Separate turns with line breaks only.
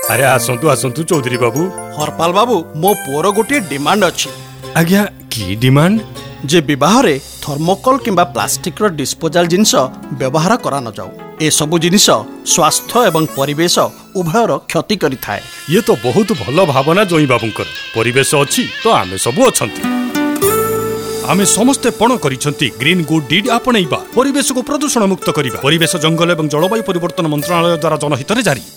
अरे आसंतु आसंतु चौधरी बाबू।
हरपाल बाबू मो पुअर गोटे डिमांड अछि।
आज्ञा की डिमांड?
जे विवाह रे थर्मोकोल किंबा प्लास्टिक रो डिस्पोजल जिनिस व्यवहार करा न जाऊ। ए सबु जिनिस स्वास्थ्य एवं परिवेश उभयर क्षति करि थाए।
ये तो बहुत भल भावना जोई बाबूंकर। परिवेश अछि तो आमे सबु अछंती। आमे समस्ते पण करिसंती ग्रीन गुड डीड आपणैबा परिवेश को प्रदूषण मुक्त करिबा। परिवेश जंगल एवं जलवायु परिवर्तन मंत्रालय द्वारा जनहित रे जारी।